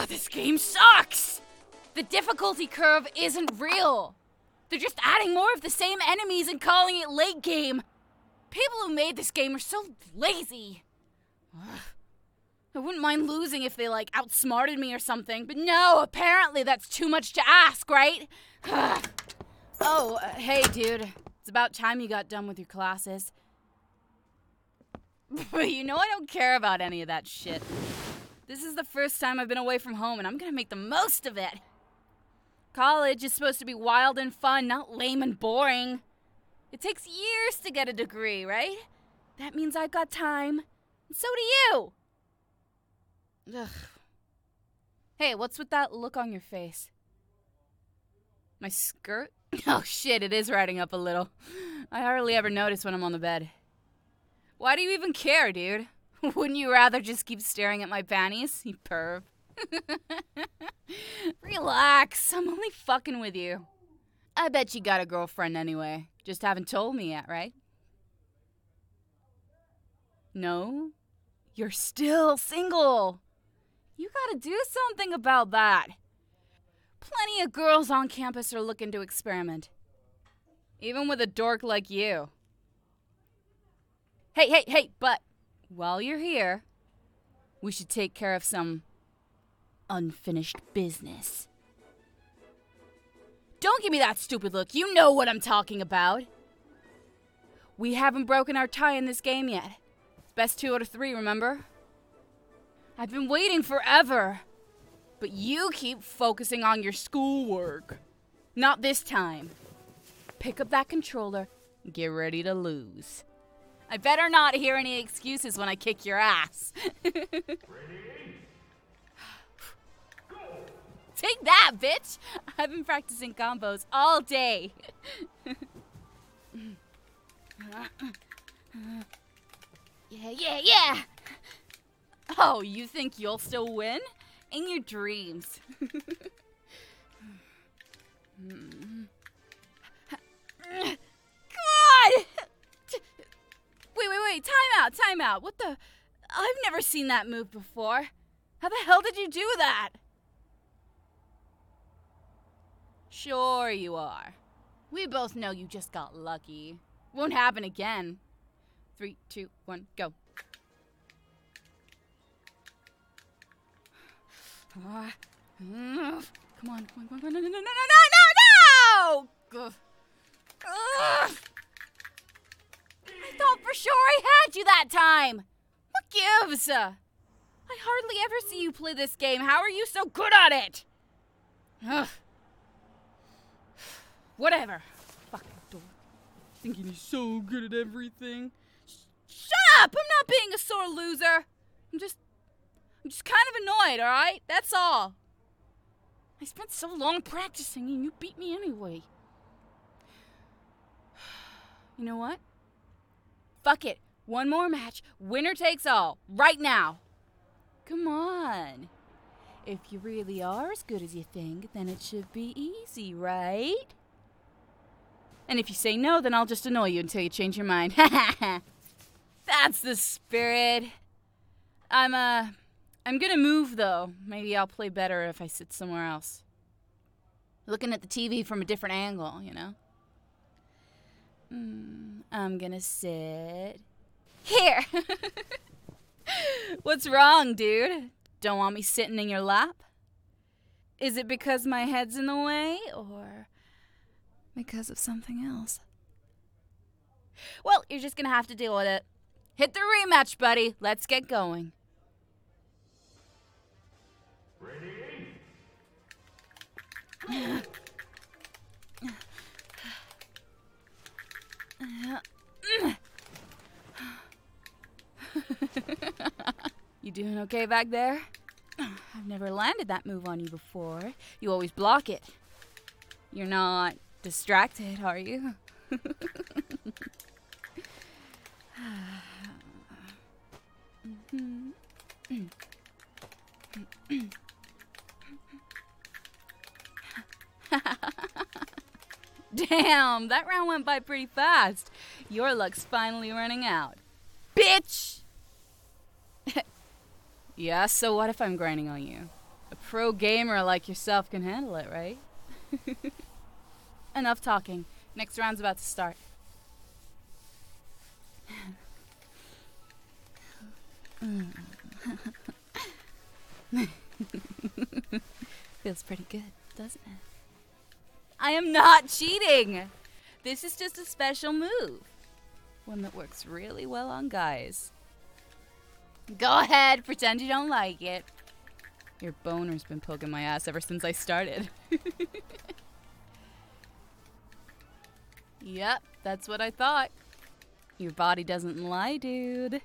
This game sucks! The difficulty curve isn't real. They're just adding more of the same enemies and calling it late game. People who made this game are so lazy. Ugh. I wouldn't mind losing if they, outsmarted me or something, but no, apparently that's too much to ask, right? Hey, dude. It's about time you got done with your classes. But you know I don't care about any of that shit. This is the first time I've been away from home, and I'm gonna make the most of it. College is supposed to be wild and fun, not lame and boring. It takes years to get a degree, right? That means I've got time. And so do you. Ugh. Hey, what's with that look on your face? My skirt? Oh shit, it is riding up a little. I hardly ever notice when I'm on the bed. Why do you even care, dude? Wouldn't you rather just keep staring at my panties, you perv? Relax, I'm only fucking with you. I bet you got a girlfriend anyway. Just haven't told me yet, right? No? You're still single. You gotta do something about that. Plenty of girls on campus are looking to experiment. Even with a dork like you. Hey, but while you're here, we should take care of some unfinished business. Don't give me that stupid look. You know what I'm talking about. We haven't broken our tie in this game yet. It's best 2 out of 3, remember? I've been waiting forever. But you keep focusing on your schoolwork. Not this time. Pick up that controller and get ready to lose. I better not hear any excuses when I kick your ass. Ready? Go! Take that, bitch! I've been practicing combos all day. Yeah! Oh, you think you'll still win? In your dreams. Come on! Wait, time out. What the? I've never seen that move before. How the hell did you do that? Sure you are. We both know you just got lucky. Won't happen again. 3, 2, 1, go. Come on. No! Ugh. I thought for sure I had you that time. What gives? I hardly ever see you play this game. How are you so good at it? Ugh. Whatever. Fucking dork. Thinking he's so good at everything. Shut up! I'm not being a sore loser. I'm just kind of annoyed, alright? That's all. I spent so long practicing and you beat me anyway. You know what? Fuck it. One more match. Winner takes all. Right now. Come on. If you really are as good as you think, then it should be easy, right? And if you say no, then I'll just annoy you until you change your mind. That's the spirit. I'm gonna move, though. Maybe I'll play better if I sit somewhere else. Looking at the TV from a different angle, you know? I'm gonna sit here. What's wrong, dude? Don't want me sitting in your lap? Is it because my head's in the way, or because of something else? Well, you're just gonna have to deal with it. Hit the rematch, buddy. Let's get going. Ready? You doing okay back there? I've never landed that move on you before. You always block it. You're not distracted, are you? Damn, that round went by pretty fast. Your luck's finally running out. Bitch! Yeah, so what if I'm grinding on you? A pro gamer like yourself can handle it, right? Enough talking. Next round's about to start. Feels pretty good, doesn't it? I am not cheating! This is just a special move. One that works really well on guys. Go ahead, pretend you don't like it. Your boner's been poking my ass ever since I started. Yep, that's what I thought. Your body doesn't lie, dude.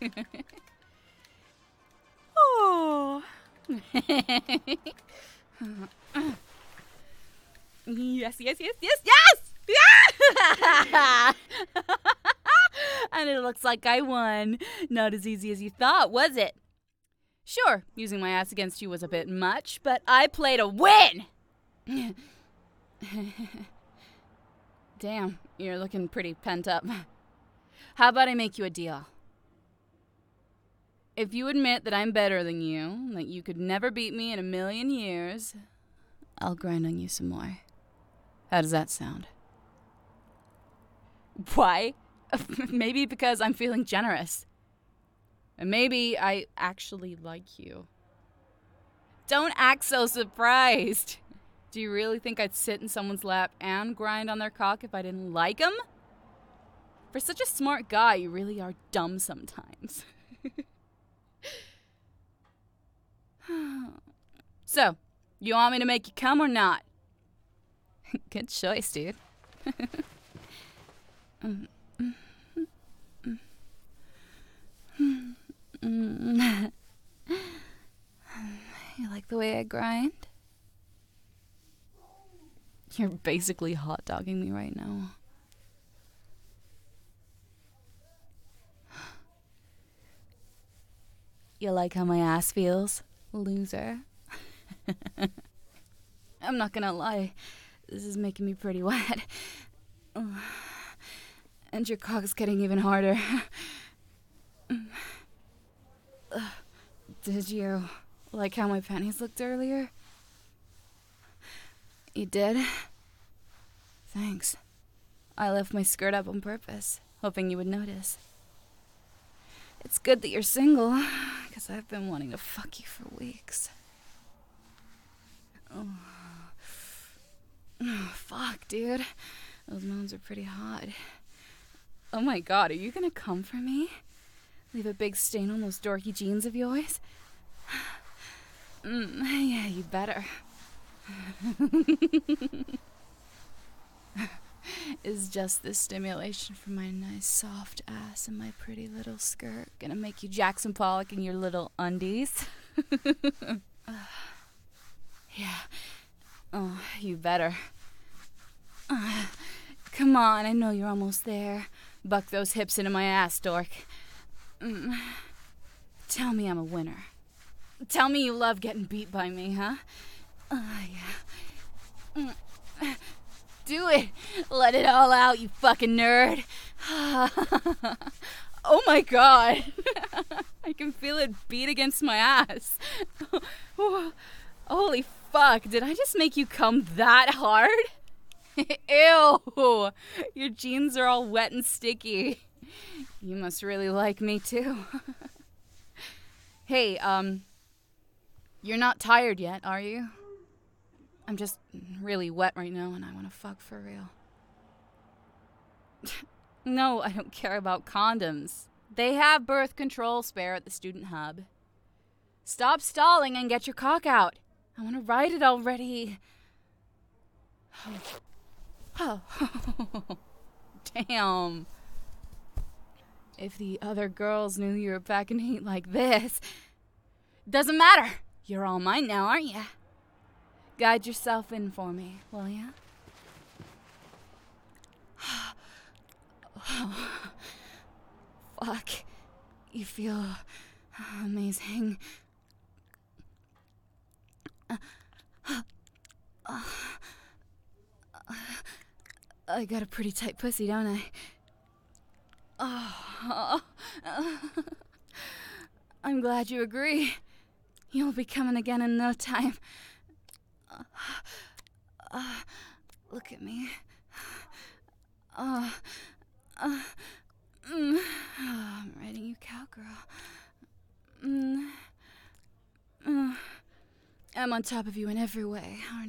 Oh. Yes, yes, yes, yes, yes! Yeah! And it looks like I won. Not as easy as you thought, was it? Sure, using my ass against you was a bit much, but I played a win! Damn, you're looking pretty pent up. How about I make you a deal? If you admit that I'm better than you, that you could never beat me in a million years, I'll grind on you some more. How does that sound? Why? Maybe because I'm feeling generous. And maybe I actually like you. Don't act so surprised. Do you really think I'd sit in someone's lap and grind on their cock if I didn't like them? For such a smart guy, you really are dumb sometimes. So, you want me to make you come or not? Good choice, dude. You like the way I grind? You're basically hot dogging me right now. You like how my ass feels, loser? I'm not gonna lie, this is making me pretty wet. And your cock's getting even harder. Did you like how my panties looked earlier? You did? Thanks. I left my skirt up on purpose, hoping you would notice. It's good that you're single, because I've been wanting to fuck you for weeks. Oh, fuck, dude. Those moans are pretty hot. Oh my god, are you gonna come for me? Leave a big stain on those dorky jeans of yours? Yeah, you better. Is just this stimulation from my nice soft ass and my pretty little skirt gonna make you Jackson Pollock in your little undies? Yeah. Oh, you better. Come on, I know you're almost there. Buck those hips into my ass, dork. Tell me I'm a winner. Tell me you love getting beat by me, huh? Yeah. Do it. Let it all out, you fucking nerd. Oh my god. I can feel it beat against my ass. Holy fuck, did I just make you come that hard? Ew. Your jeans are all wet and sticky. You must really like me too. Hey, you're not tired yet, are you? I'm just really wet right now and I want to fuck for real. No, I don't care about condoms. They have birth control spare at the student hub. Stop stalling and get your cock out. I want to ride it already. Oh. Damn. If the other girls knew you were packing heat like this. Doesn't matter. You're all mine now, aren't you? Guide yourself in for me, will ya? Fuck. You feel amazing. I got a pretty tight pussy, don't I? Oh. I'm glad you agree. You'll be coming again in no time. Look at me. I'm riding you, cowgirl. I'm on top of you in every way, aren't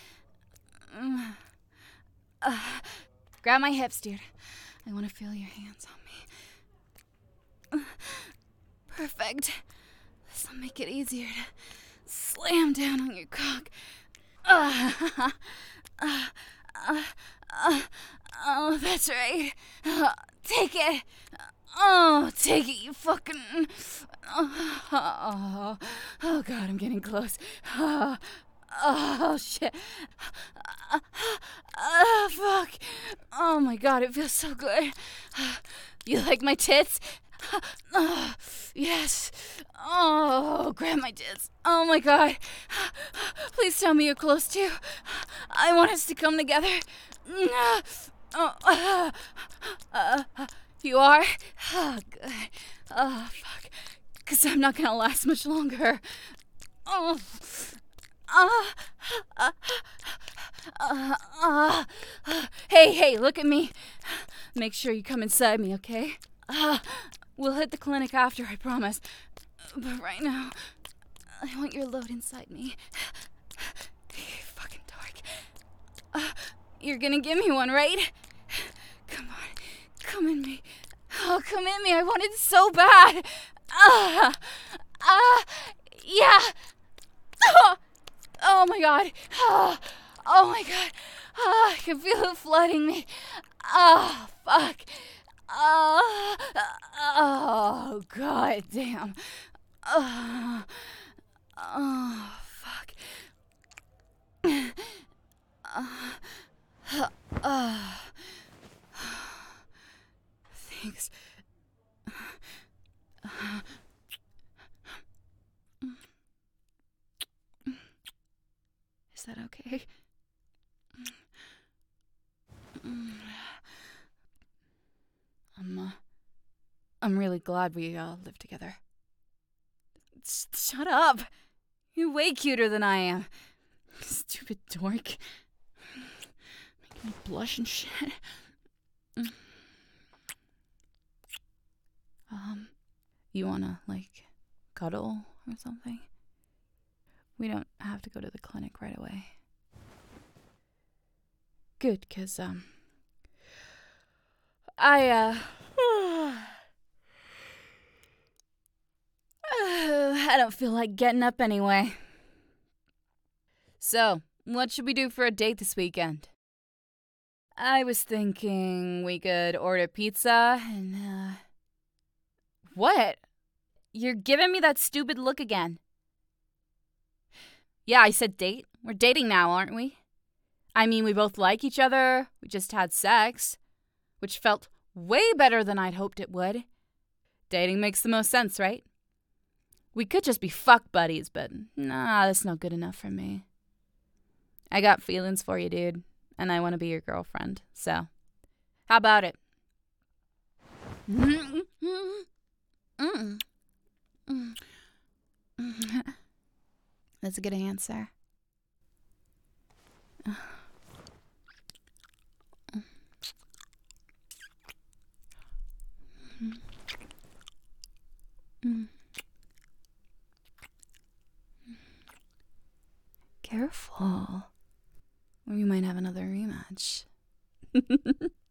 I? Grab my hips, dude. I want to feel your hands on me. Perfect. This'll make it easier to slam down on your cock. Oh, that's right. Take it. Oh, take it, you fucking... Oh, God, I'm getting close. Oh, shit. Fuck. Oh, my God, it feels so good. You like my tits? Yes. Oh, grab my tits. Oh, my God. Please tell me you're close too. I want us to come together. You are? Oh, good. Oh, fuck. Because I'm not going to last much longer. Oh. Hey, look at me. Make sure you come inside me, okay? We'll hit the clinic after, I promise. But right now, I want your load inside me. You fucking dork. You're gonna give me one, right? Come on. Come in me. Oh, come in me. I want it so bad. Yeah. Oh my God. Oh my God. I can feel it flooding me. Oh, fuck. Oh, God damn. Oh, fuck. Thanks. Is that okay? I'm really glad we live together. Shut up. You're way cuter than I am. Stupid dork. Making me blush and shit. You wanna, cuddle or something? We don't have to go to the clinic right away. Good, 'cause, I don't feel like getting up anyway. So, what should we do for a date this weekend? I was thinking we could order pizza and, What? You're giving me that stupid look again. Yeah, I said date. We're dating now, aren't we? I mean, we both like each other. We just had sex, which felt way better than I'd hoped it would. Dating makes the most sense, right? We could just be fuck buddies, but nah, that's not good enough for me. I got feelings for you, dude, and I want to be your girlfriend, so how about it? That's a good answer. Careful, or you might have another rematch.